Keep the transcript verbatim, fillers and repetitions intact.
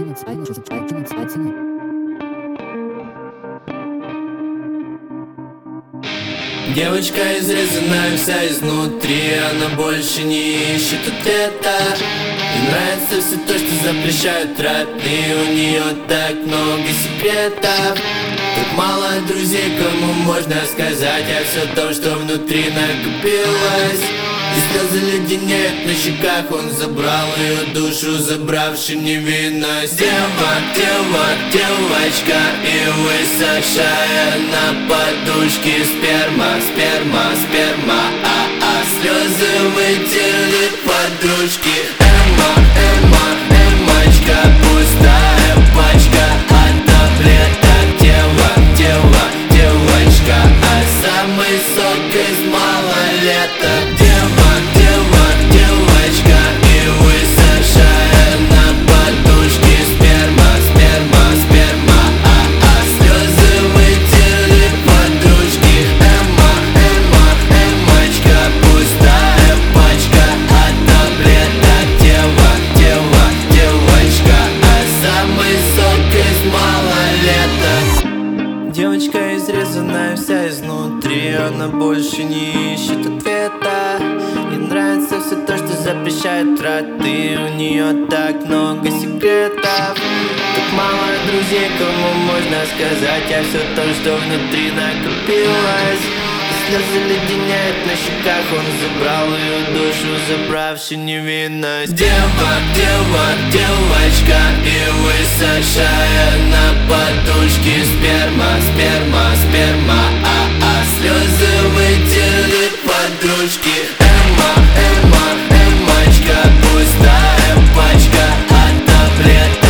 Девочка изрезанная вся изнутри, она больше не ищет ответа. Ей нравится все то, что запрещают родные. У нее так много секретов, так мало друзей, кому можно сказать о все то, что внутри накопилось. И слезы леденеют на щеках, он забрал ее душу, забравши невинность. Дева, дева, девочка, и высохшая на подушке сперма, сперма, сперма, а-а. Слезы вытерли подружки. Эмма, Эмма, Эммочка, пустая пачка от таблеток. Дева, дева, девочка, а самый сок из малолеток. Девочка изрезанная вся изнутри, она больше не ищет ответа. Ей нравится все то, что запрещают родные. У нее так много секретов, так мало друзей, кому можно сказать о все то, что внутри накопилось. Слезы леденеют на щеках, он забрал ее душу, забравши невинность. Дева, дева, девочка, и высохшая на подушке сперма, сперма, сперма, а-а. Слезы вытерли подружки. Эмма, Эмма, Эммочка, пустая пачка от таблеток.